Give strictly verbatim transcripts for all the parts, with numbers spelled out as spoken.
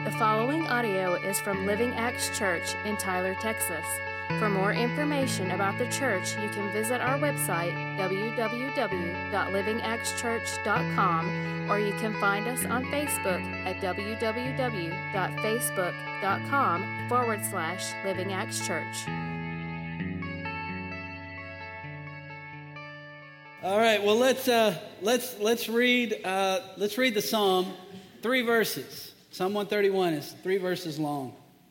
The following audio is from Living Acts Church in Tyler, Texas. For more information about the church, you can visit our website, w w w dot living acts church dot com, or you can find us on Facebook at w w w dot facebook dot com forward slash Living Acts Church. All right, well let's uh, let's let's read uh, let's read the psalm, three verses. Psalm one thirty-one is three verses long.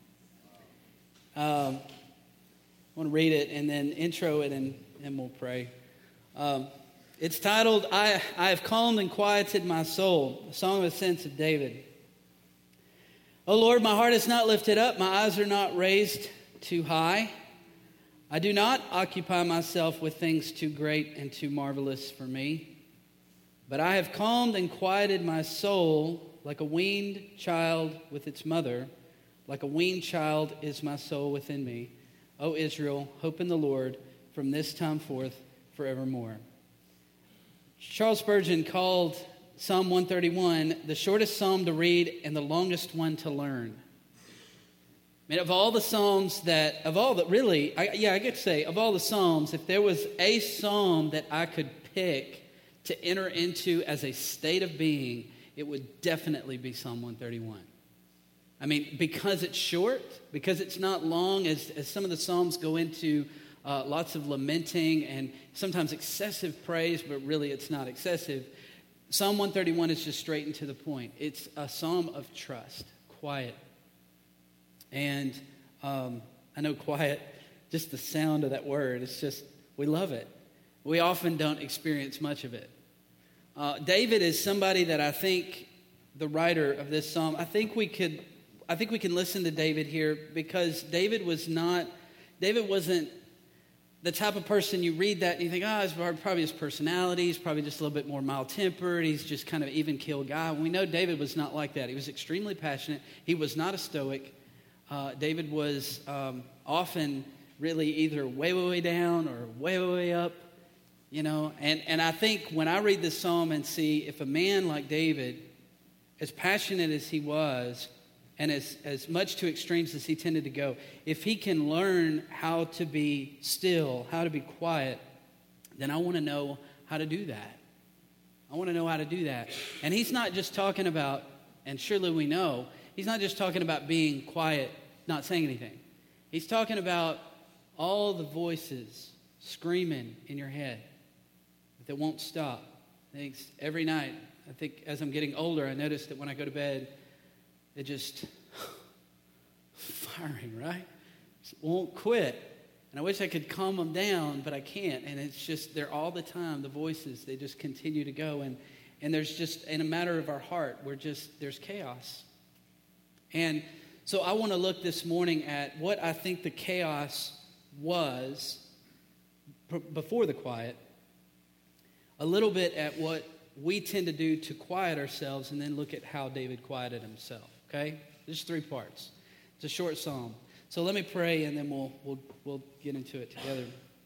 Um, I want to read it and then intro it and, and we'll pray. Um, it's titled, I, I have calmed and quieted my soul, a song of ascents of David. O Lord, my heart is not lifted up, my eyes are not raised too high. I do not occupy myself with things too great and too marvelous for me. But I have calmed and quieted my soul like a weaned child with its mother. Like a weaned child is my soul within me. O Israel, hope in the Lord from this time forth forevermore. Charles Spurgeon called Psalm one thirty-one the shortest psalm to read and the longest one to learn. I mean, of all the psalms that, of all that really, I, yeah, I get to say, of all the psalms, if there was a psalm that I could pick to enter into as a state of being, it would definitely be Psalm one thirty-one. I mean, because it's short, because it's not long, as, as some of the Psalms go into uh, lots of lamenting and sometimes excessive praise, but really it's not excessive. Psalm one thirty-one is just straight and to the point. It's a psalm of trust, quiet. And um, I know quiet, just the sound of that word, it's just, we love it. We often don't experience much of it. Uh, David is somebody that I think, the writer of this psalm, I think we could... I think we can listen to David here because David was not, David wasn't the type of person you read that and you think, oh, it's probably his personality, he's probably just a little bit more mild-tempered, he's just kind of even-keeled guy. We know David was not like that. He was extremely passionate. He was not a stoic. Uh, David was um, often really either way, way, way down or way, way, way up, you know. And, and I think when I read this psalm and see if a man like David, as passionate as he was, and as, as much to extremes as he tended to go, if he can learn how to be still, how to be quiet, then I want to know how to do that. I want to know how to do that. And he's not just talking about, and surely we know, he's not just talking about being quiet, not saying anything. He's talking about all the voices screaming in your head that won't stop. I think every night, I think as I'm getting older, I notice that when I go to bed, it just firing, right? Just won't quit. And I wish I could calm them down, but I can't. And it's just, they're all the time, the voices, they just continue to go. And, and there's just, in a matter of our heart, we're just, there's chaos. And so I want to look this morning at what I think the chaos was p- before the quiet, a little bit at what we tend to do to quiet ourselves, and then look at how David quieted himself. Okay? There's three parts. It's a short psalm. So let me pray and then we'll we'll we'll get into it together.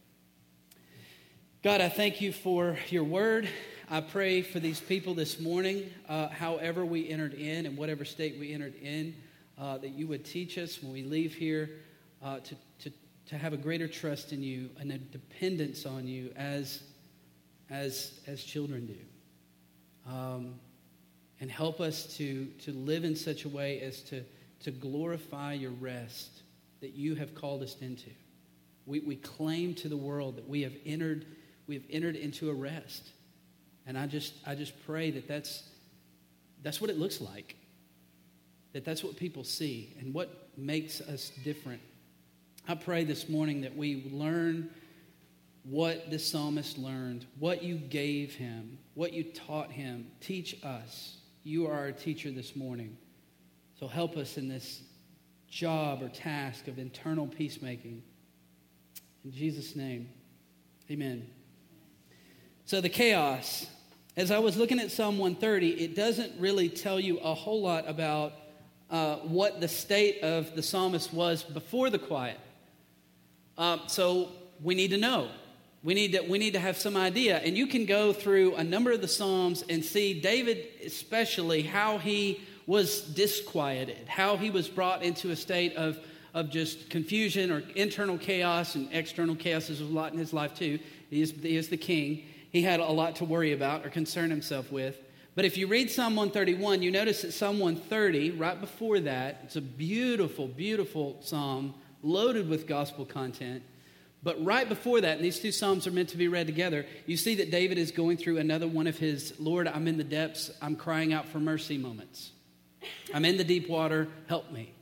God, I thank you for your word. I pray for these people this morning, uh, however we entered in and whatever state we entered in, uh, that you would teach us when we leave here uh, to, to, to have a greater trust in you and a dependence on you as, as, as children do. Um And help us to, to live in such a way as to, to glorify your rest that you have called us into. We, we claim to the world that we have entered we have entered into a rest. And I just I just pray that that's that's what it looks like. That that's what people see and what makes us different. I pray this morning that we learn what the psalmist learned, what you gave him, what you taught him. Teach us. You are our teacher this morning. So help us in this job or task of internal peacemaking. In Jesus' name, amen. So the chaos. As I was looking at Psalm one thirty, it doesn't really tell you a whole lot about uh, what the state of the psalmist was before the quiet. Uh, so we need to know. We need to we need to have some idea. And you can go through a number of the Psalms and see David especially how he was disquieted, how he was brought into a state of, of just confusion or internal chaos, and external chaos is a lot in his life too. He is, he is the king. He had a lot to worry about or concern himself with. But if you read Psalm one thirty-one, you notice that Psalm one thirty, right before that, it's a beautiful, beautiful psalm loaded with gospel content. But right before that, and these two psalms are meant to be read together, you see that David is going through another one of his, Lord, I'm in the depths, I'm crying out for mercy moments. I'm in the deep water, help me.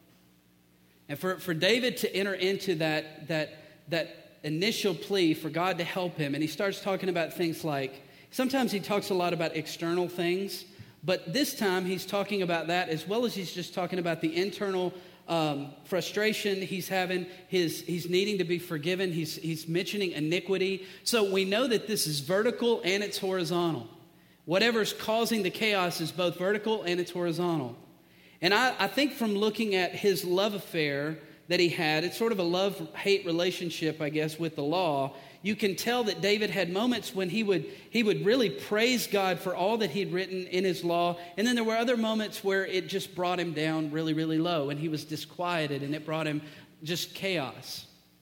And for, for David to enter into that, that, that initial plea for God to help him, and he starts talking about things like, sometimes he talks a lot about external things, but this time he's talking about that as well as he's just talking about the internal Um, frustration he's having, his he's needing to be forgiven, he's he's mentioning iniquity. So we know that this is vertical and it's horizontal. Whatever's causing the chaos is both vertical and it's horizontal. And I, I think from looking at his love affair that he had, it's sort of a love-hate relationship, I guess, with the law. You can tell that David had moments when he would he would really praise God for all that he'd written in his law. And then there were other moments where it just brought him down really, really low. And he was disquieted and it brought him just chaos.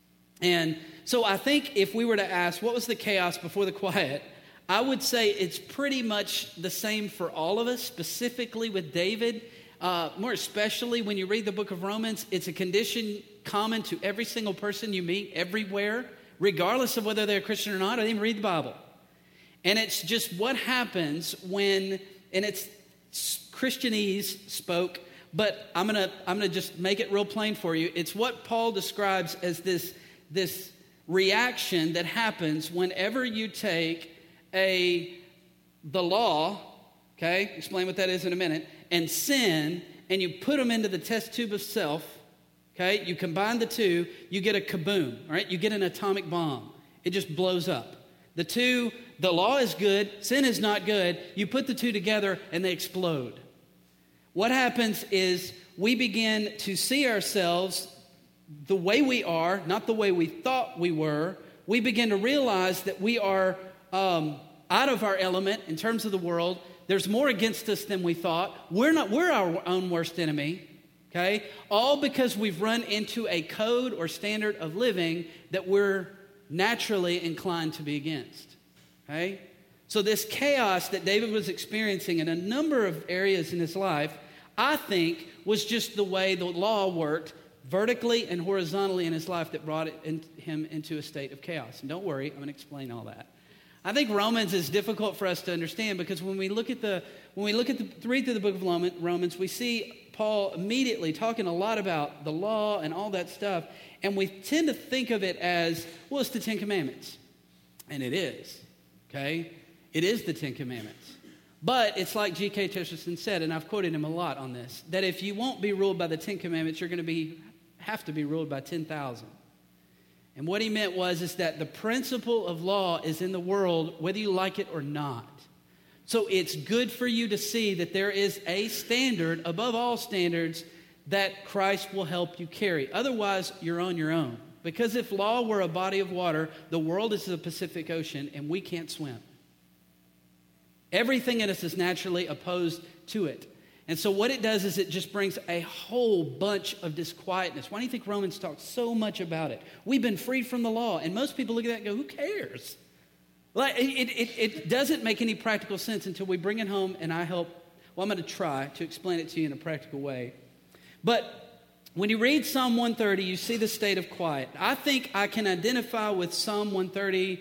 And so I think if we were to ask, what was the chaos before the quiet? I would say it's pretty much the same for all of us, specifically with David. Uh, more especially when you read the book of Romans, it's a condition common to every single person you meet everywhere, regardless of whether they're a Christian or not. I didn't even read the Bible. And it's just what happens when, and it's Christianese spoke, but I'm going to I'm gonna just make it real plain for you. It's what Paul describes as this, this reaction that happens whenever you take a the law, okay, explain what that is in a minute, and sin, and you put them into the test tube of self. Okay, you combine the two, you get a kaboom, all right? You get an atomic bomb. It just blows up. The two, the law is good, sin is not good. You put the two together and they explode. What happens is we begin to see ourselves the way we are, not the way we thought we were. We begin to realize that we are um, out of our element in terms of the world. There's more against us than we thought. We're not, we're our own worst enemy. Okay? All because we've run into a code or standard of living that we're naturally inclined to be against. Okay? So this chaos that David was experiencing in a number of areas in his life, I think was just the way the law worked vertically and horizontally in his life that brought it in, him into a state of chaos. And don't worry, I'm going to explain all that. I think Romans is difficult for us to understand because when we look at the when we look at the read through the book of Romans, we see Paul immediately talking a lot about the law and all that stuff, and we tend to think of it as, well, it's the Ten Commandments. And it is, okay? It is the Ten Commandments. But it's like G K Chesterton said, and I've quoted him a lot on this, that if you won't be ruled by the Ten Commandments, you're going to be have to be ruled by ten thousand. And what he meant was is that the principle of law is in the world whether you like it or not. So it's good for you to see that there is a standard above all standards that Christ will help you carry. Otherwise, you're on your own. Because if law were a body of water, the world is the Pacific Ocean and we can't swim. Everything in us is naturally opposed to it. And so what it does is it just brings a whole bunch of disquietness. Why do you think Romans talks so much about it? We've been freed from the law. And most people look at that and go, who cares? Like, it, it, it doesn't make any practical sense until we bring it home and I help. Well, I'm going to try to explain it to you in a practical way. But when you read Psalm one thirty, you see the state of quiet. I think I can identify with Psalm one thirty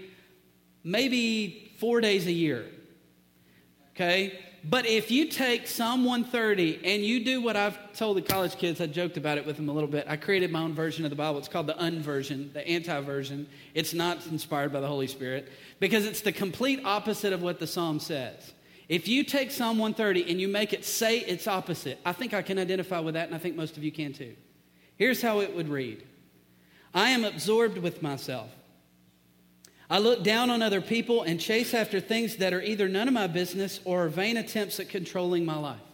maybe four days a year. Okay? But if you take Psalm one thirty and you do what I've told the college kids, I joked about it with them a little bit. I created my own version of the Bible. It's called the unversion, the anti-version. It's not inspired by the Holy Spirit because it's the complete opposite of what the Psalm says. If you take Psalm one thirty and you make it say its opposite, I think I can identify with that, and I think most of you can too. Here's how it would read. I am absorbed with myself. I look down on other people and chase after things that are either none of my business or vain attempts at controlling my life.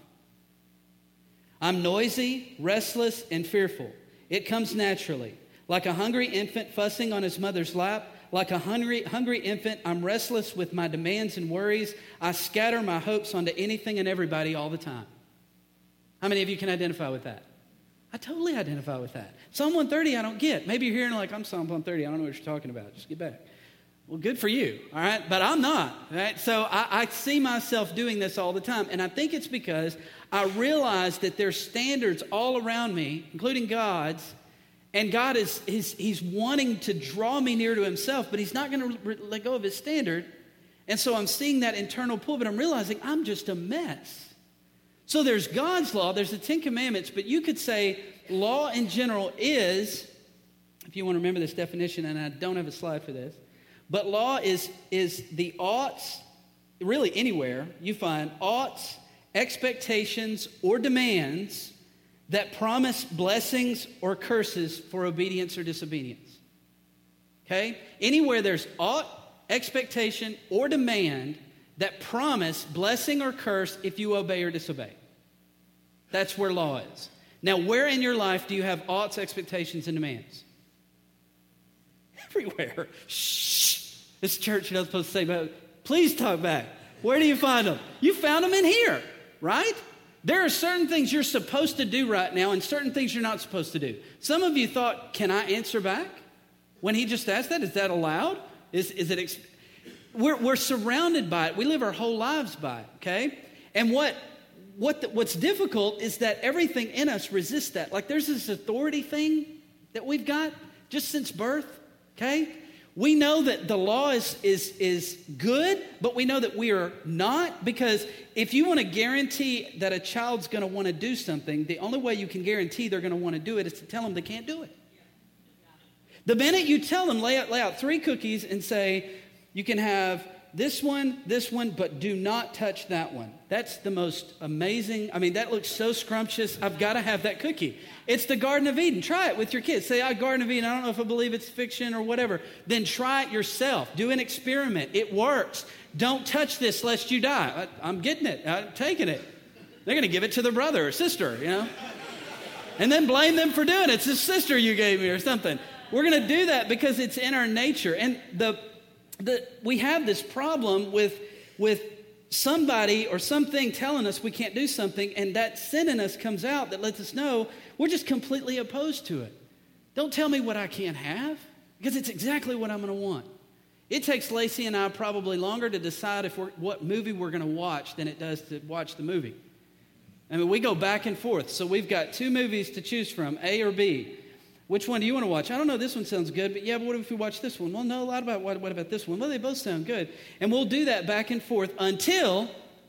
I'm noisy, restless, and fearful. It comes naturally. Like a hungry infant fussing on his mother's lap, like a hungry, hungry infant, I'm restless with my demands and worries. I scatter my hopes onto anything and everybody all the time. How many of you can identify with that? I totally identify with that. Psalm one thirty I don't get. Maybe you're hearing like, I'm Psalm one thirty. I don't know what you're talking about. Just get back. Well, good for you, all right? But I'm not, right? So I, I see myself doing this all the time. And I think it's because I realize that there's standards all around me, including God's, and God is he's, he's wanting to draw me near to himself, but he's not going to re- let go of his standard. And so I'm seeing that internal pull, but I'm realizing I'm just a mess. So there's God's law, there's the Ten Commandments, but you could say law in general is, if you want to remember this definition, and I don't have a slide for this, but law is, is the oughts, really anywhere you find oughts, expectations, or demands that promise blessings or curses for obedience or disobedience. Okay? Anywhere there's ought, expectation, or demand that promise blessing or curse if you obey or disobey. That's where law is. Now, where in your life do you have oughts, expectations, and demands? Everywhere. Shh. This church you're not supposed to say, but please talk back. Where do you find them? You found them in here, right? There are certain things you're supposed to do right now and certain things you're not supposed to do. Some of you thought, can I answer back? When he just asked that, is that allowed? Is, is it... Ex- we're, we're surrounded by it. We live our whole lives by it, okay? And what, what the, what's difficult is that everything in us resists that. Like there's this authority thing that we've got just since birth, okay? We know that the law is, is, is good, but we know that we are not, because if you want to guarantee that a child's going to want to do something, the only way you can guarantee they're going to want to do it is to tell them they can't do it. The minute you tell them, lay out, lay out three cookies and say, you can have this one, this one, but do not touch that one. That's the most amazing. I mean, that looks so scrumptious. I've got to have that cookie. It's the Garden of Eden. Try it with your kids. Say, I Garden of Eden. I don't know if I believe it's fiction or whatever. Then try it yourself. Do an experiment. It works. Don't touch this lest you die. I, I'm getting it. I'm taking it. They're going to give it to their brother or sister, you know. And then blame them for doing it. It's the sister you gave me or something. We're going to do that because it's in our nature. And the The, we have this problem with, with somebody or something telling us we can't do something, and that sin in us comes out that lets us know we're just completely opposed to it. Don't tell me what I can't have, because it's exactly what I'm going to want. It takes Lacey and I probably longer to decide if we're, what movie we're going to watch than it does to watch the movie. I mean, we go back and forth. So we've got two movies to choose from, A or B. Which one do you want to watch? I don't know, this one sounds good, but yeah, but what if we watch this one? Well, no, a lot about what, what about this one? Well, they both sound good. And we'll do that back and forth until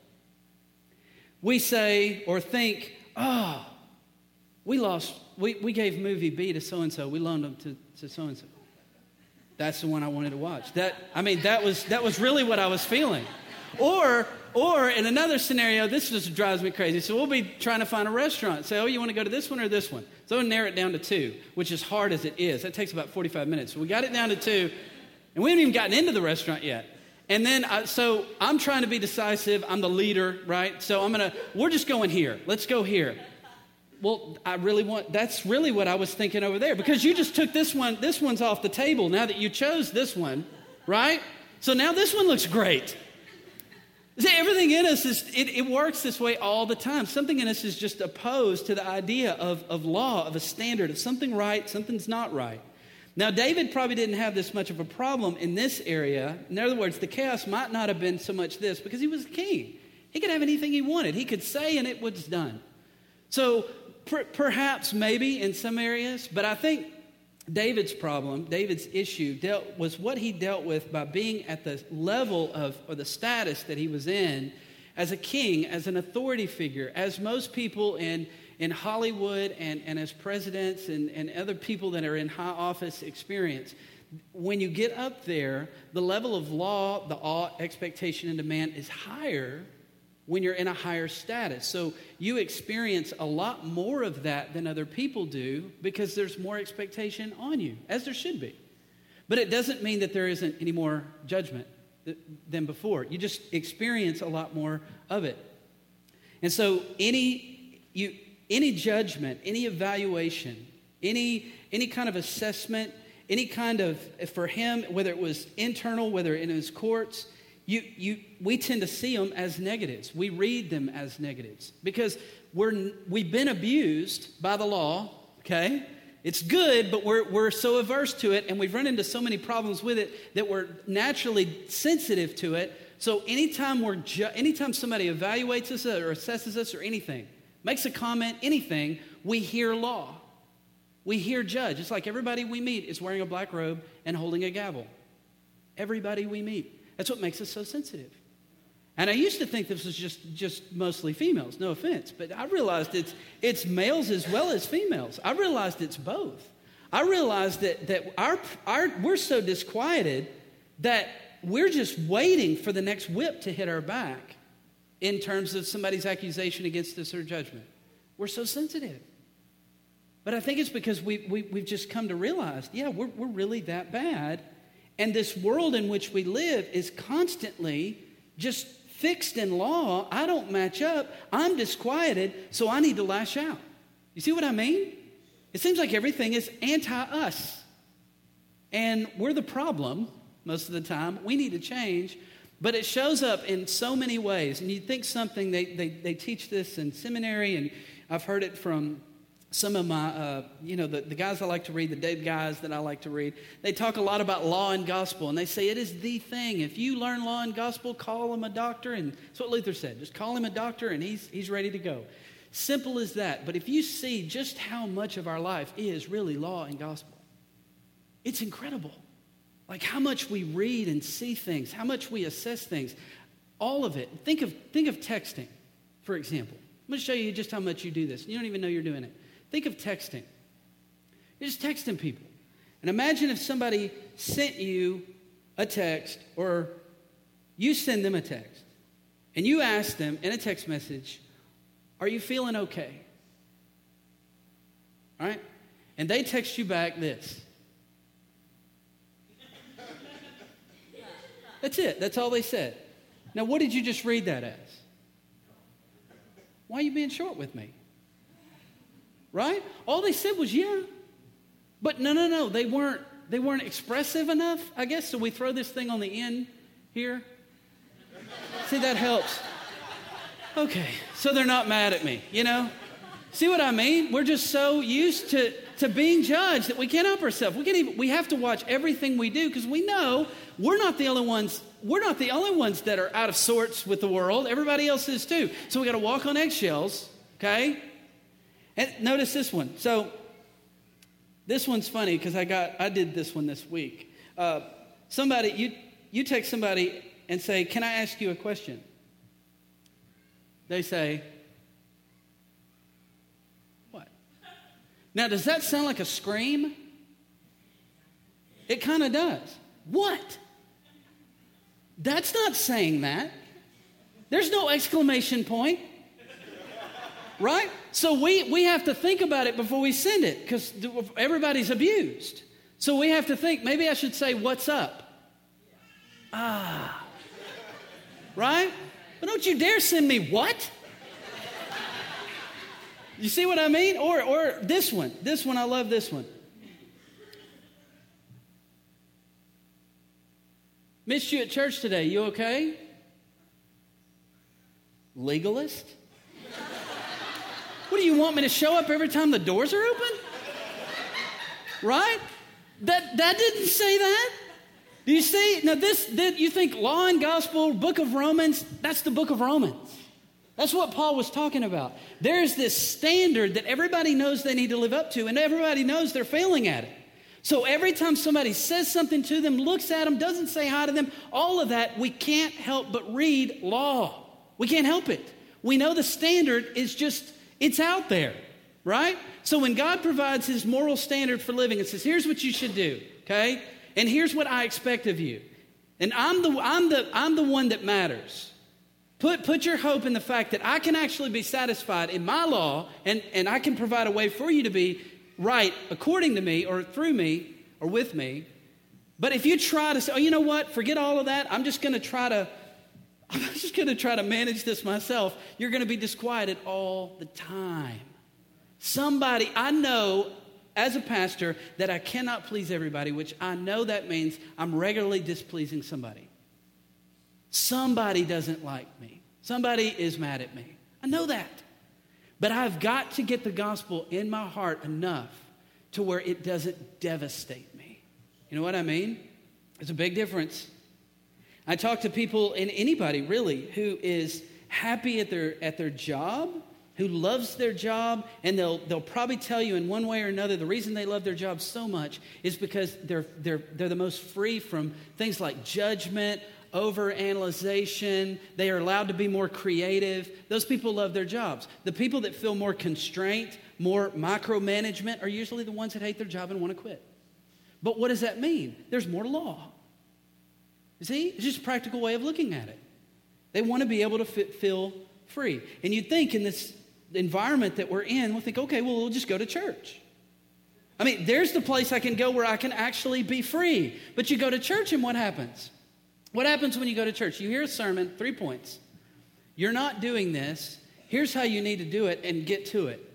we say or think, oh, we lost, we, we gave movie B to so-and-so. We loaned them to, to so-and-so. That's the one I wanted to watch. That I mean, that was that was really what I was feeling. Or, or in another scenario, this just drives me crazy. So we'll be trying to find a restaurant. Say, oh, you want to go to this one or this one? So we'll narrow it down to two, which is hard as it is. That takes about forty-five minutes. So we got it down to two, and we haven't even gotten into the restaurant yet. And then, I, so I'm trying to be decisive. I'm the leader, right? So I'm going to, we're just going here. Let's go here. Well, I really want, that's really what I was thinking over there. Because you just took this one, this one's off the table now that you chose this one, right? So now this one looks great. See, everything in us, is it, it works this way all the time. Something in us is just opposed to the idea of, of law, of a standard, of something right, something's not right. Now, David probably didn't have this much of a problem in this area. In other words, the chaos might not have been so much this, because he was king. He could have anything he wanted. He could say, and it was done. So per, perhaps, maybe in some areas, but I think David's problem, David's issue, dealt, was what he dealt with by being at the level of, or the status that he was in as a king, as an authority figure, as most people in, in Hollywood and, and as presidents and, and other people that are in high office experience. When you get up there, the level of law, the ought, expectation, and demand is higher when you're in a higher status. So you experience a lot more of that than other people do because there's more expectation on you, as there should be. But it doesn't mean that there isn't any more judgment th- than before. You just experience a lot more of it. And so any you any judgment, any evaluation, any any kind of assessment, any kind of, for him, whether it was internal, whether in his courts, you, you, we tend to see them as negatives. We read them as negatives because we're, we've been abused by the law, okay? It's good, but we're, we're so averse to it, and we've run into so many problems with it that we're naturally sensitive to it. So anytime, we're ju- anytime somebody evaluates us or assesses us or anything, makes a comment, anything, we hear law. We hear judge. It's like everybody we meet is wearing a black robe and holding a gavel. Everybody we meet. That's what makes us so sensitive. And I used to think this was just, just mostly females, no offense, but I realized it's, it's males as well as females. I realized it's both. I realized that, that our, our, we're so disquieted that we're just waiting for the next whip to hit our back in terms of somebody's accusation against us or judgment. We're so sensitive. But I think it's because we, we, we've just come to realize, yeah, we're, we're really that bad. And this world in which we live is constantly just fixed in law. I don't match up. I'm disquieted, so I need to lash out. You see what I mean? It seems like everything is anti-us. And we're the problem most of the time. We need to change. But it shows up in so many ways. And you think something, they, they, they teach this in seminary, and I've heard it from some of my, uh, you know, the, the guys I like to read, the Dave guys that I like to read, they talk a lot about law and gospel, and they say it is the thing. If you learn law and gospel, call him a doctor, and that's what Luther said. Just call him a doctor, and he's he's ready to go. Simple as that. But if you see just how much of our life is really law and gospel, it's incredible. Like how much we read and see things, how much we assess things, all of it. Think of think of texting, for example. I'm going to show you just how much you do this. You don't even know you're doing it. Think of texting. You're just texting people. And imagine if somebody sent you a text, or you send them a text, and you ask them in a text message, are you feeling okay? All right? And they text you back this. That's it. That's all they said. Now, what did you just read that as? Why are you being short with me? Right? All they said was, yeah. But no, no, no. They weren't, they weren't expressive enough, I guess. So we throw this thing on the end here. See, that helps. Okay. So they're not mad at me, you know? See what I mean? We're just so used to, to being judged that we can't help ourselves. We can't even, we have to watch everything we do because we know we're not the only ones, we're not the only ones that are out of sorts with the world. Everybody else is too. So we got to walk on eggshells, okay? And notice this one. So this one's funny because I got I did this one this week. Uh, somebody you you text somebody and say, "Can I ask you a question?" They say, "What?" Now, does that sound like a scream? It kind of does. What? That's not saying that. There's no exclamation point. Right? So we, we have to think about it before we send it because everybody's abused. So we have to think, maybe I should say, what's up? Ah. Right? But don't you dare send me what? You see what I mean? Or, or this one. This one, I love this one. Missed you at church today. You okay? Legalist? What do you want me to show up every time the doors are open? Right? That that didn't say that. Do you see? Now this, that you think law and gospel, book of Romans, that's the book of Romans. That's what Paul was talking about. There's this standard that everybody knows they need to live up to, and everybody knows they're failing at it. So every time somebody says something to them, looks at them, doesn't say hi to them, all of that, we can't help but read law. We can't help it. We know the standard is just, it's out there, right? So when God provides his moral standard for living and says, here's what you should do, okay? And here's what I expect of you. And I'm the I'm the I'm the one that matters. Put put your hope in the fact that I can actually be satisfied in my law, and, and I can provide a way for you to be right according to me or through me or with me. But if you try to say, oh, you know what, forget all of that, I'm just gonna try to I'm just going to try to manage this myself, you're going to be disquieted all the time. Somebody, I know as a pastor that I cannot please everybody, which I know that means I'm regularly displeasing somebody. Somebody doesn't like me. Somebody is mad at me. I know that. But I've got to get the gospel in my heart enough to where it doesn't devastate me. You know what I mean? There's a big difference. I talk to people, and anybody really, who is happy at their at their job, who loves their job, and they'll they'll probably tell you in one way or another the reason they love their job so much is because they're they're they're the most free from things like judgment, overanalyzation. They are allowed to be more creative. Those people love their jobs. The people that feel more constraint, more micromanagement are usually the ones that hate their job and want to quit. But what does that mean? There's more law. See? It's just a practical way of looking at it. They want to be able to fit, feel free. And you'd think in this environment that we're in, we'll think, okay, well, we'll just go to church. I mean, there's the place I can go where I can actually be free. But you go to church and what happens? What happens when you go to church? You hear a sermon, three points. You're not doing this. Here's how you need to do it and get to it.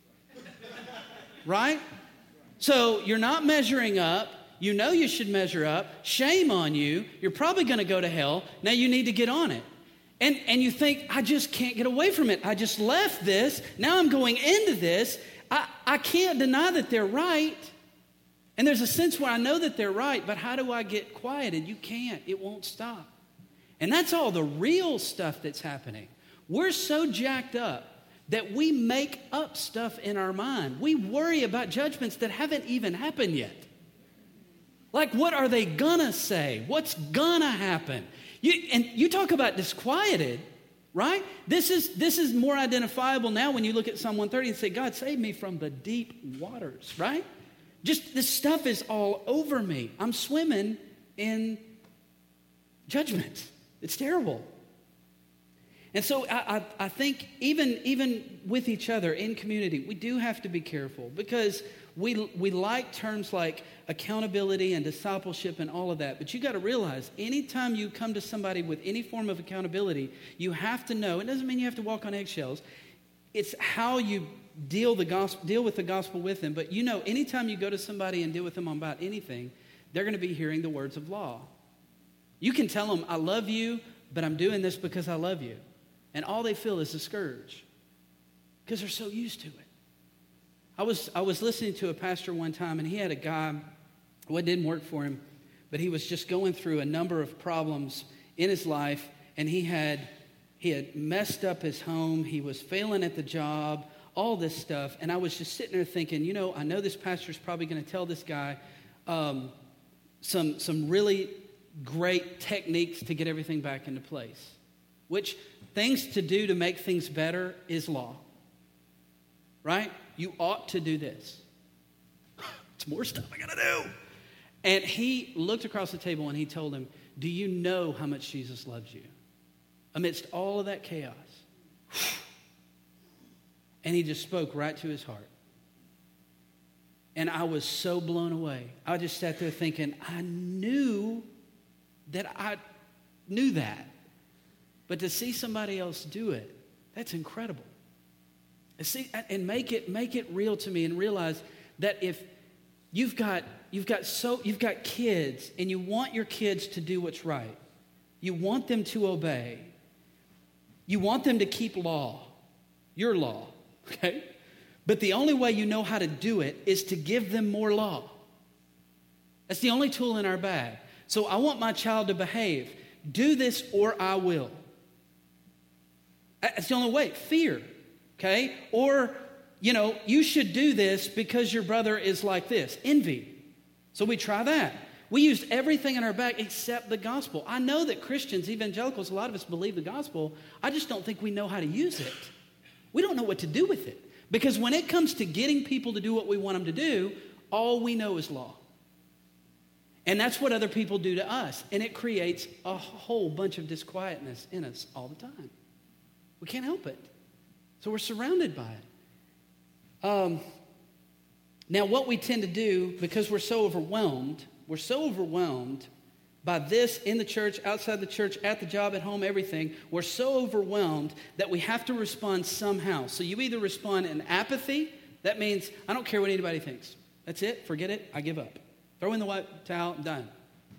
Right? So you're not measuring up. You know you should measure up. Shame on you. You're probably going to go to hell. Now you need to get on it. And, and you think, I just can't get away from it. I just left this. Now I'm going into this. I, I can't deny that they're right. And there's a sense where I know that they're right, but how do I get quieted? You can't. It won't stop. And that's all the real stuff that's happening. We're so jacked up that we make up stuff in our mind. We worry about judgments that haven't even happened yet. Like, what are they gonna say? What's gonna happen? You, and you talk about disquieted, right? This is, this is more identifiable now when you look at Psalm one thirty and say, God, save me from the deep waters, right? Just this stuff is all over me. I'm swimming in judgment. It's terrible. And so I, I, I think even, even with each other in community, we do have to be careful because we, we like terms like accountability and discipleship and all of that. But you got to realize anytime you come to somebody with any form of accountability, you have to know, it doesn't mean you have to walk on eggshells. It's how you deal the gospel, deal with the gospel with them. But you know, anytime you go to somebody and deal with them about anything, they're going to be hearing the words of law. You can tell them, I love you, but I'm doing this because I love you. And all they feel is a scourge because they're so used to it. I was I was listening to a pastor one time, and he had a guy, well, it didn't work for him, but he was just going through a number of problems in his life, and he had he had messed up his home, he was failing at the job, all this stuff, and I was just sitting there thinking, you know, I know this pastor's probably going to tell this guy um, some some really great techniques to get everything back into place, which things to do to make things better is law, right? You ought to do this. It's more stuff I got to do. And he looked across the table and he told him, do you know how much Jesus loves you? Amidst all of that chaos. And he just spoke right to his heart. And I was so blown away. I just sat there thinking, I knew that I knew that. But to see somebody else do it, that's incredible. And see, and make it make it real to me and realize that if you've got you've got so you've got kids and you want your kids to do what's right, you want them to obey, you want them to keep law, your law, okay? But the only way you know how to do it is to give them more law. That's the only tool in our bag. So I want my child to behave. Do this or I will. That's the only way. Fear. Okay? Or, you know, you should do this because your brother is like this. Envy. So we try that. We used everything in our bag except the gospel. I know that Christians, evangelicals, a lot of us believe the gospel. I just don't think we know how to use it. We don't know what to do with it. Because when it comes to getting people to do what we want them to do, all we know is law. And that's what other people do to us. And it creates a whole bunch of disquietness in us all the time. We can't help it. So we're surrounded by it. Um, now, what we tend to do, because we're so overwhelmed, we're so overwhelmed by this in the church, outside the church, at the job, at home, everything. We're so overwhelmed that we have to respond somehow. So you either respond in apathy. That means, I don't care what anybody thinks. That's it. Forget it. I give up. Throw in the white towel. I'm done.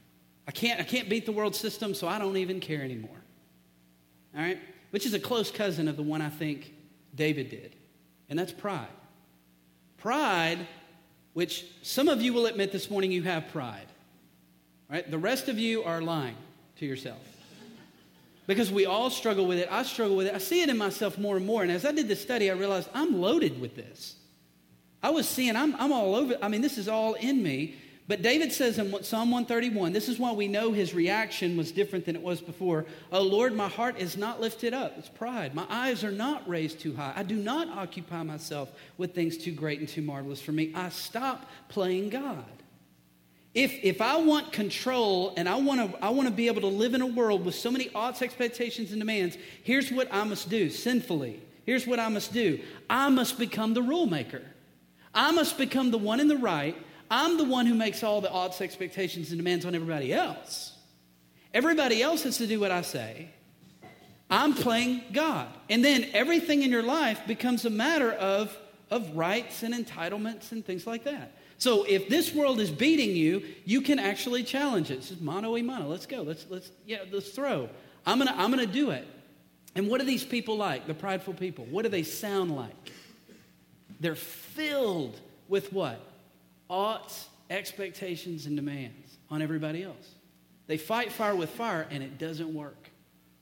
I can't, I can't beat the world system, so I don't even care anymore. All right? Which is a close cousin of the one I think David did. And that's pride. Pride, which some of you will admit this morning you have pride. Right? The rest of you are lying to yourself. Because we all struggle with it. I struggle with it. I see it in myself more and more. And as I did this study, I realized I'm loaded with this. I was seeing, I'm, I'm all over. I mean, this is all in me. But David says in Psalm one thirty-one, this is why we know his reaction was different than it was before. Oh, Lord, my heart is not lifted up. It's pride. My eyes are not raised too high. I do not occupy myself with things too great and too marvelous for me. I stop playing God. If, if I want control and I want to I want to be able to live in a world with so many odds, expectations, and demands, here's what I must do sinfully. Here's what I must do. I must become the rule maker. I must become the one in the right. I'm the one who makes all the odds, expectations, and demands on everybody else. Everybody else has to do what I say. I'm playing God. And then everything in your life becomes a matter of, of rights and entitlements and things like that. So if this world is beating you, you can actually challenge it. It's just mano a mano. Let's go. Let's let's yeah, let's throw. I'm gonna I'm gonna do it. And what are these people like? The prideful people. What do they sound like? They're filled with what? Oughts, expectations, and demands on everybody else. They fight fire with fire, and it doesn't work.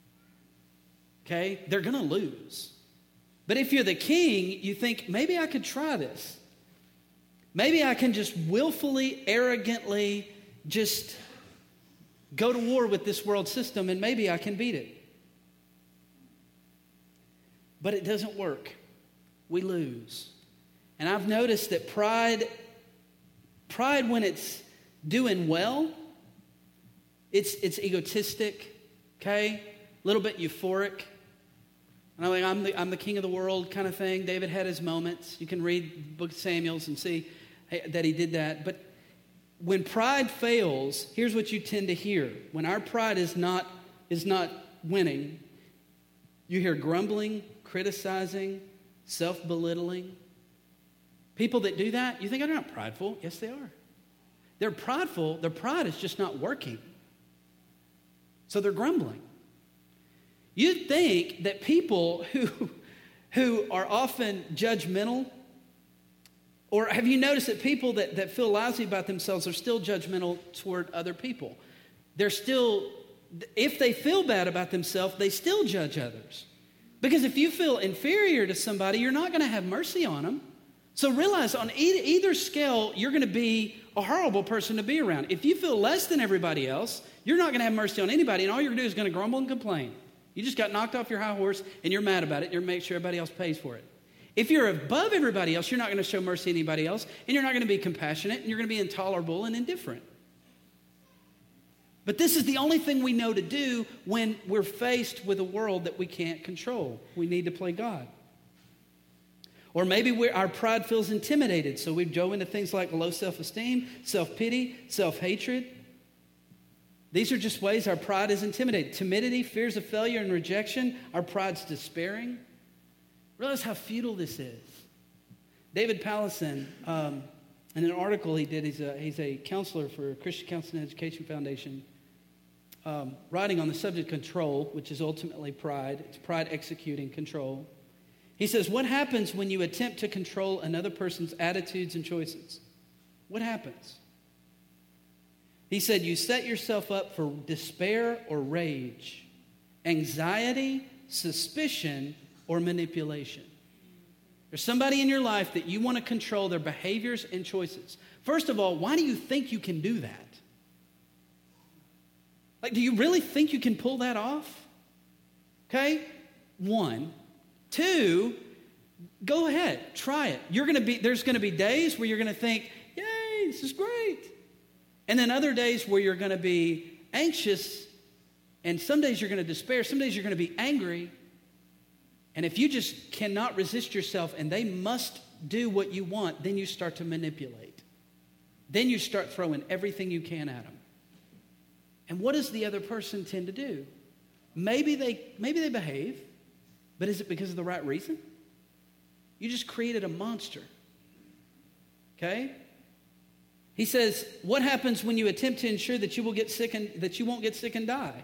Okay? They're gonna lose. But if you're the king, you think, maybe I could try this. Maybe I can just willfully, arrogantly just go to war with this world system and maybe I can beat it. But it doesn't work. We lose. And I've noticed that pride, pride when it's doing well, it's, it's egotistic, okay? A little bit euphoric. And I'm like, I'm the, I'm the king of the world kind of thing. David had his moments. You can read the book of Samuel's and see that he did that. But when pride fails, here's what you tend to hear. When our pride is not, is not winning, you hear grumbling, criticizing, self-belittling. People that do that, you think, oh, they're not prideful. Yes, they are. They're prideful. Their pride is just not working. So they're grumbling. You'd think that people who, who are often judgmental, or have you noticed that people that, that feel lousy about themselves are still judgmental toward other people? They're still, if they feel bad about themselves, they still judge others. Because if you feel inferior to somebody, you're not going to have mercy on them. So realize on either, either scale, you're going to be a horrible person to be around. If you feel less than everybody else, you're not going to have mercy on anybody, and all you're going to do is going to grumble and complain. You just got knocked off your high horse, and you're mad about it. You're going to make sure everybody else pays for it. If you're above everybody else, you're not going to show mercy to anybody else, and you're not going to be compassionate, and you're going to be intolerable and indifferent. But this is the only thing we know to do when we're faced with a world that we can't control. We need to play God. Or maybe we're, our pride feels intimidated, so we go into things like low self-esteem, self-pity, self-hatred. These are just ways our pride is intimidated. Timidity, fears of failure and rejection. Our pride's despairing. Realize how futile this is. David Pallison, um, in an article he did, he's a, he's a counselor for Christian Counseling and Education Foundation, um, writing on the subject of control, which is ultimately pride. It's pride executing control. He says, what happens when you attempt to control another person's attitudes and choices? What happens? He said, you set yourself up for despair or rage, anxiety, suspicion, or manipulation. There's somebody in your life that you want to control their behaviors and choices. First of all, why do you think you can do that? Like, do you really think you can pull that off? Okay? One. Two, go ahead, try it. You're going to be, there's going to be days where you're going to think, yay, this is great. And then other days where you're going to be anxious, and some days you're going to despair, some days you're going to be angry. And if you just cannot resist yourself and they must do what you want, then you start to manipulate. Then you start throwing everything you can at them. And what does the other person tend to do? Maybe they, maybe they behave, but is it because of the right reason? You just created a monster. Okay? He says, what happens when you attempt to ensure that you will get sick and that you won't get sick and die?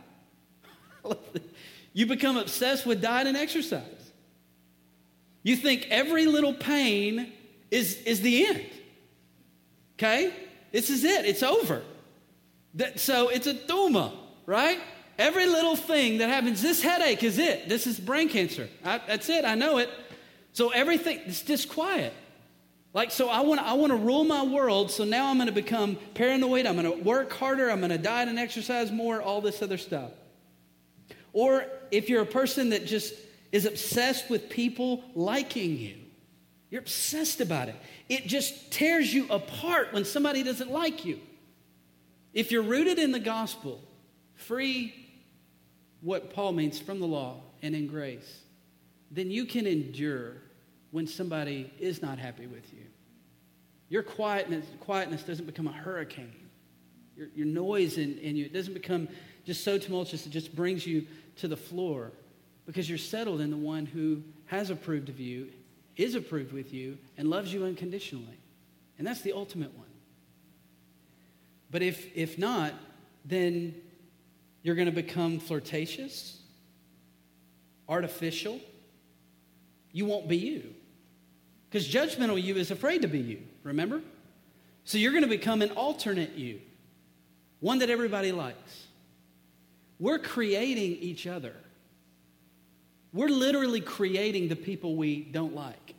You become obsessed with diet and exercise. You think every little pain is, is the end. Okay? This is it. It's over. That, so it's a duma, right? Every little thing that happens, this headache is it. This is brain cancer. I, that's it. I know it. So everything, it's just quiet. Like, so I want I want to rule my world, so now I'm going to become paranoid, I'm going to work harder, I'm going to diet and exercise more, all this other stuff. Or if you're a person that just is obsessed with people liking you, you're obsessed about it. It just tears you apart when somebody doesn't like you. If you're rooted in the gospel, free, what Paul means, from the law and in grace, then you can endure when somebody is not happy with you. Your quietness, quietness doesn't become a hurricane. Your, your noise in, in you, it doesn't become just so tumultuous, it just brings you to the floor because you're settled in the one who has approved of you, is approved with you, and loves you unconditionally. And that's the ultimate one. But if, if not, then you're going to become flirtatious, artificial. You won't be you. Because judgmental you is afraid to be you, remember? So you're going to become an alternate you, one that everybody likes. We're creating each other. We're literally creating the people we don't like.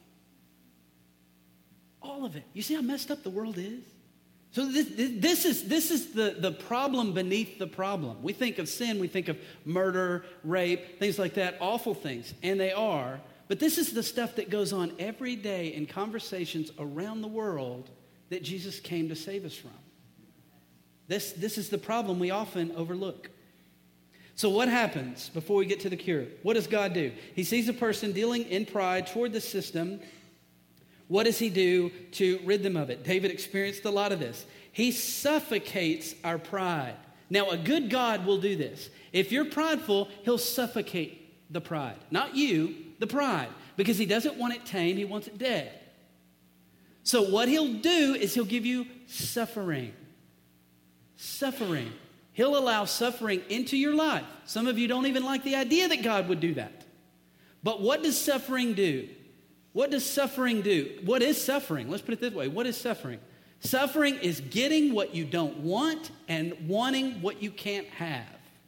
All of it. You see how messed up the world is? So this, this is, this is the, the problem beneath the problem. We think of sin, we think of murder, rape, things like that, awful things, and they are. But this is the stuff that goes on every day in conversations around the world that Jesus came to save us from. This, this is the problem we often overlook. So what happens before we get to the cure? What does God do? He sees a person dealing in pride toward the system. What does he do to rid them of it? David experienced a lot of this. He suffocates our pride. Now, a good God will do this. If you're prideful, he'll suffocate the pride. Not you, the pride. Because he doesn't want it tamed, he wants it dead. So what he'll do is he'll give you suffering. Suffering. He'll allow suffering into your life. Some of you don't even like the idea that God would do that. But what does suffering do? What does suffering do? What is suffering? Let's put it this way. What is suffering? Suffering is getting what you don't want and wanting what you can't have.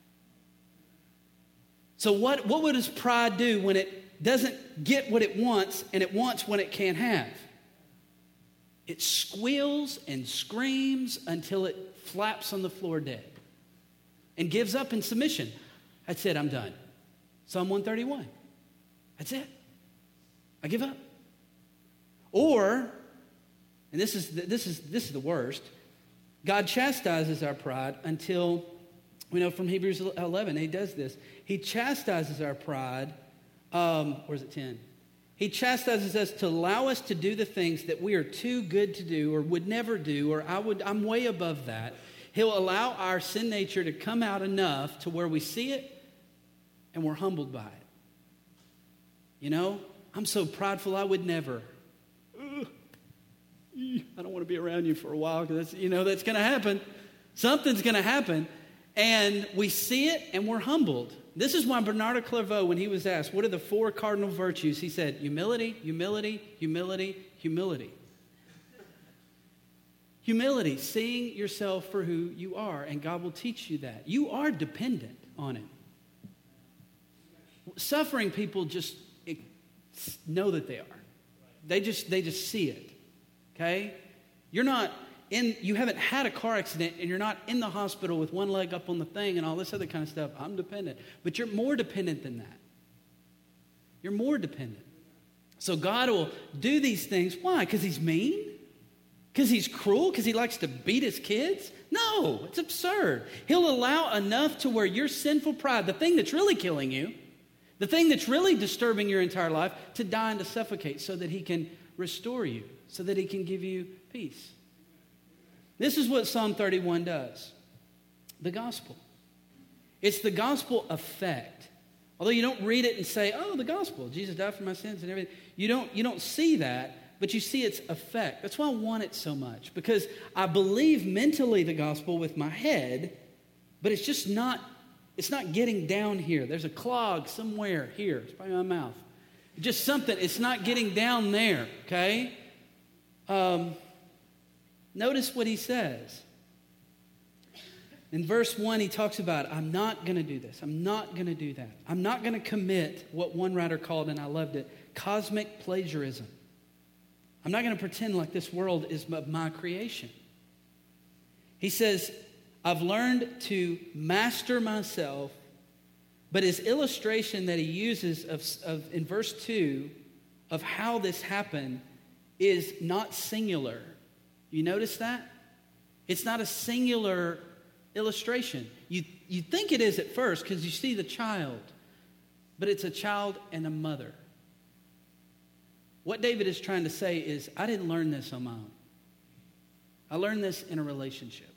So what, what does pride do when it doesn't get what it wants and it wants what it can't have? It squeals and screams until it flaps on the floor dead and gives up in submission. That's it, I'm done. Psalm one thirty-one. That's it. I give up. Or, and this is this is this is the worst, God chastises our pride until, we know from Hebrews eleven, he does this. He chastises our pride, um, or is it ten? He chastises us to allow us to do the things that we are too good to do or would never do, or I would, I'm way above that. He'll allow our sin nature to come out enough to where we see it and we're humbled by it. You know, I'm so prideful I would never. Ugh, I don't want to be around you for a while because, you know, that's going to happen. Something's going to happen. And we see it and we're humbled. This is why Bernard of Clairvaux, when he was asked, what are the four cardinal virtues? He said, humility, humility, humility, humility. Humility, seeing yourself for who you are, and God will teach you that. You are dependent on Him. Suffering people just know that they are. They just they just see it. Okay? You're not in, you haven't had a car accident and you're not in the hospital with one leg up on the thing and all this other kind of stuff. I'm dependent. But you're more dependent than that. You're more dependent. So God will do these things. Why? Because He's mean? Because He's cruel? Because He likes to beat His kids? No, it's absurd. He'll allow enough to where your sinful pride, the thing that's really killing you, the thing that's really disturbing your entire life, to die and to suffocate so that He can restore you, so that He can give you peace. This is what Psalm thirty-one does. The gospel. It's the gospel effect. Although you don't read it and say, oh, the gospel, Jesus died for my sins and everything. You don't, you don't see that. but you see its effect. That's why I want it so much, because I believe mentally the gospel with my head, but it's just not, it's not getting down here. There's a clog somewhere here. It's probably my mouth. Just something. It's not getting down there, okay? Um, notice what he says. In verse one, he talks about, I'm not going to do this. I'm not going to do that. I'm not going to commit what one writer called, and I loved it, cosmic plagiarism. I'm not going to pretend like this world is my creation. He says, I've learned to master myself, but his illustration that he uses of, of in verse two of how this happened is not singular. You notice that? It's not a singular illustration. You, you think it is at first because you see the child, but it's a child and a mother. What David is trying to say is, I didn't learn this on my own. I learned this in a relationship.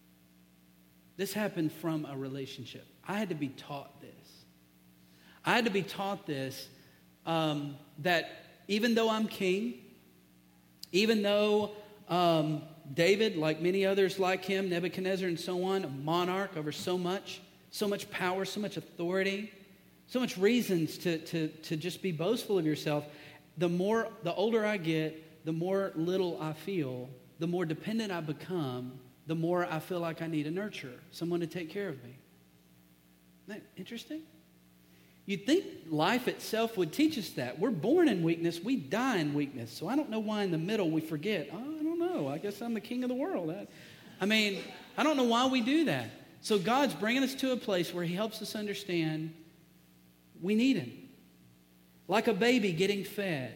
This happened from a relationship. I had to be taught this. I had to be taught this, um, that even though I'm king, even though um, David, like many others like him, Nebuchadnezzar and so on, a monarch over so much, so much power, so much authority, so much reasons to, to, to just be boastful of yourself, the more, the older I get, the more little I feel, the more dependent I become, the more I feel like I need a nurturer, someone to take care of me. Isn't that interesting? You'd think life itself would teach us that. We're born in weakness. We die in weakness. So I don't know why in the middle we forget, oh, I don't know. I guess I'm the king of the world. I, I mean, I don't know why we do that. So God's bringing us to a place where he helps us understand we need him. Like a baby getting fed.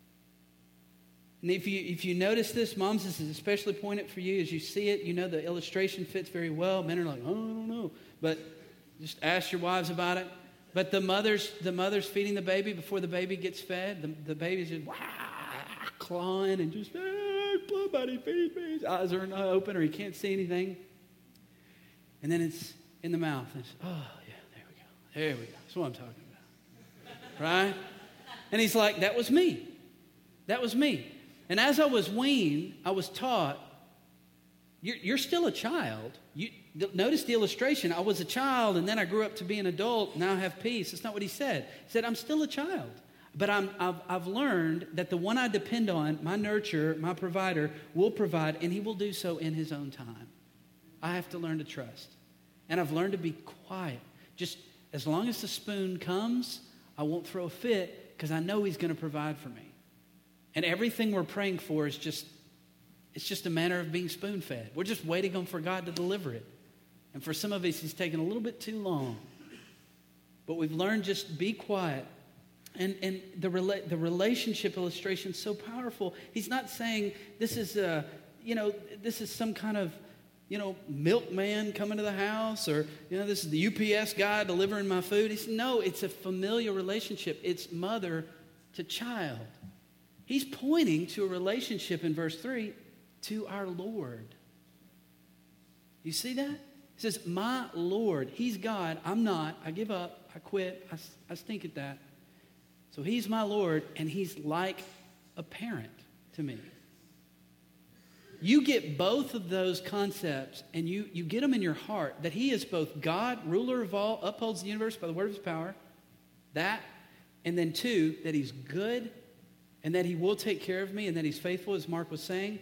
And if you if you notice this, moms, this is especially poignant for you. As you see it, you know the illustration fits very well. Men are like, oh, I don't know. But just ask your wives about it. But the mother's the mother's feeding the baby before the baby gets fed. The, the baby's just wah, clawing and just, hey, somebody feed me. His eyes are not open or he can't see anything. And then it's in the mouth. And it's, oh, yeah, there we go. There we go. That's what I'm talking about. Right? And he's like, that was me. That was me. And as I was weaned, I was taught, you're, you're still a child. You notice the illustration. I was a child, and then I grew up to be an adult. Now I have peace. That's not what he said. He said, I'm still a child. But I'm, I've, I've learned that the one I depend on, my nurturer, my provider, will provide, and he will do so in his own time. I have to learn to trust. And I've learned to be quiet. Just as long as the spoon comes, I won't throw a fit because I know he's going to provide for me. And everything we're praying for is just, it's just a matter of being spoon-fed. We're just waiting on for God to deliver it. And for some of us, he's taking a little bit too long. But we've learned just be quiet. And and the rela- the relationship illustration is so powerful. He's not saying this is a, you know, this is some kind of, you know, milkman coming to the house, or, you know, this is the U P S guy delivering my food. He said, no, it's a familial relationship. It's mother to child. He's pointing to a relationship in verse three to our Lord. You see that? He says, my Lord. He's God. I'm not. I give up. I quit. I, I stink at that. So he's my Lord, and he's like a parent to me. You get both of those concepts, and you, you get them in your heart, that he is both God, ruler of all, upholds the universe by the word of his power. That, and then two, that he's good, and that he will take care of me, and that he's faithful, as Mark was saying.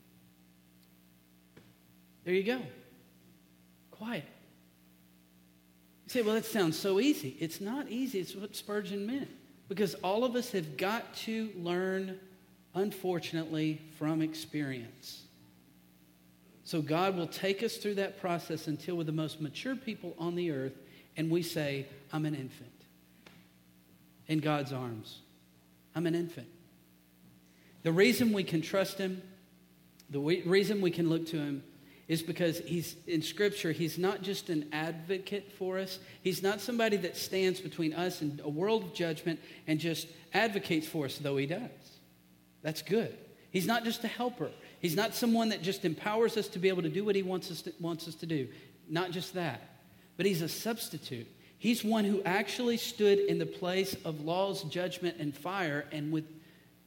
There you go. Quiet. You say, well, that sounds so easy. It's not easy. It's what Spurgeon meant. Because all of us have got to learn, unfortunately, from experience. So God will take us through that process until we're the most mature people on the earth, and we say, I'm an infant in God's arms. I'm an infant. The reason we can trust him, the reason we can look to him, is because he's in Scripture, he's not just an advocate for us. He's not somebody that stands between us and a world of judgment and just advocates for us, though he does. That's good. He's not just a helper. He's not someone that just empowers us to be able to do what he wants us to, wants us to do. Not just that. But he's a substitute. He's one who actually stood in the place of law's judgment and fire, and with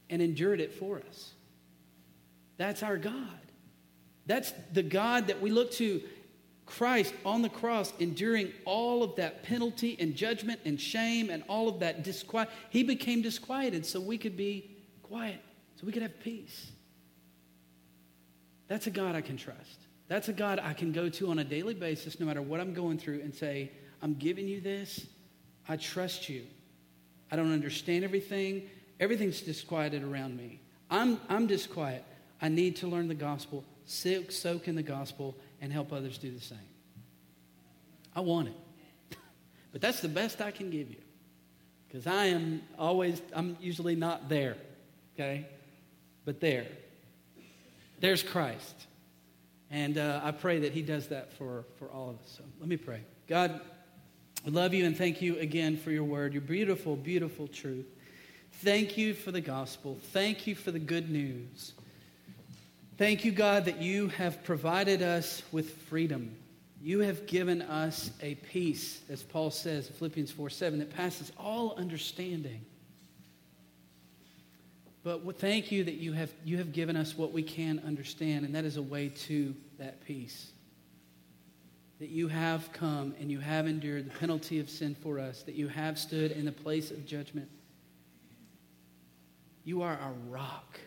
and endured it for us. That's our God. That's the God that we look to, Christ on the cross, enduring all of that penalty and judgment and shame and all of that disquiet. He became disquieted so we could be quiet, so we could have peace. That's a God I can trust. That's a God I can go to on a daily basis, no matter what I'm going through, and say, I'm giving you this. I trust you. I don't understand everything. Everything's disquieted around me. I'm, I'm disquiet. I need to learn the gospel, soak, soak in the gospel, and help others do the same. I want it. But that's the best I can give you. Because I am always, I'm usually not there. Okay? But there. There's Christ. And uh, I pray that he does that for, for all of us. So let me pray. God, I love you and thank you again for your word, your beautiful, beautiful truth. Thank you for the gospel. Thank you for the good news. Thank you, God, that you have provided us with freedom. You have given us a peace, as Paul says in Philippians four seven, that passes all understanding. But thank you that you have, you have given us what we can understand, and that is a way to that peace. That you have come and you have endured the penalty of sin for us, that you have stood in the place of judgment. You are our rock.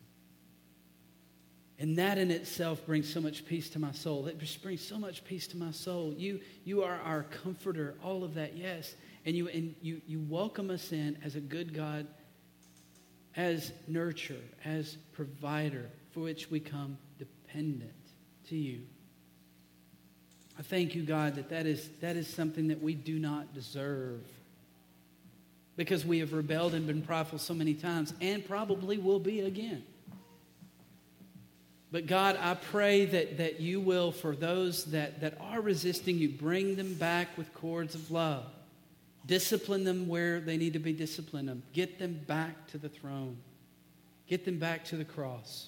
And that in itself brings so much peace to my soul. That just brings so much peace to my soul. You, you are our comforter, all of that, yes. And you, and you, you welcome us in as a good God, as nurturer, as provider, for which we come dependent to you. I thank you, God, that that is, that is something that we do not deserve, because we have rebelled and been prideful so many times, and probably will be again. But God, I pray that, that you will, for those that, that are resisting you, bring them back with cords of love. Discipline them where they need to be disciplined. Them. Get them back to the throne. Get them back to the cross.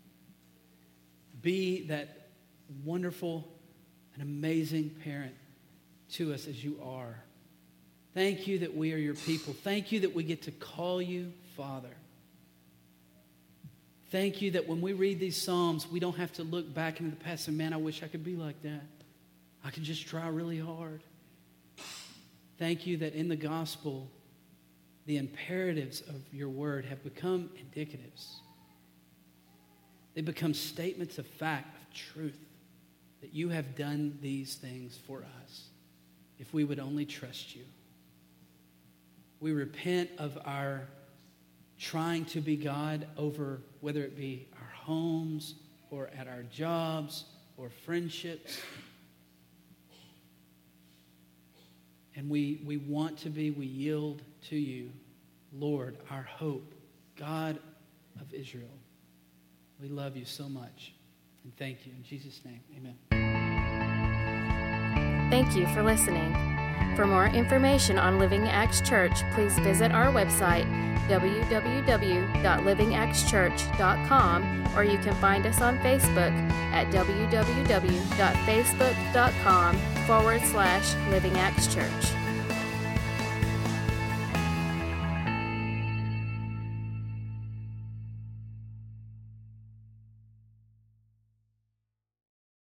Be that wonderful and amazing parent to us as you are. Thank you that we are your people. Thank you that we get to call you Father. Thank you that when we read these Psalms, we don't have to look back into the past and, man, I wish I could be like that. I could just try really hard. Thank you that in the gospel, the imperatives of your word have become indicatives. They become statements of fact, of truth, that you have done these things for us if we would only trust you. We repent of our trying to be God over whether it be our homes or at our jobs or friendships. And we, we want to be, we yield to you, Lord, our hope, God of Israel. We love you so much. And thank you. In Jesus' name, amen. Thank you for listening. For more information on Living Acts Church, please visit our website, w w w dot living acts church dot com, or you can find us on Facebook at w w w dot facebook dot com forward slash Living Acts Church.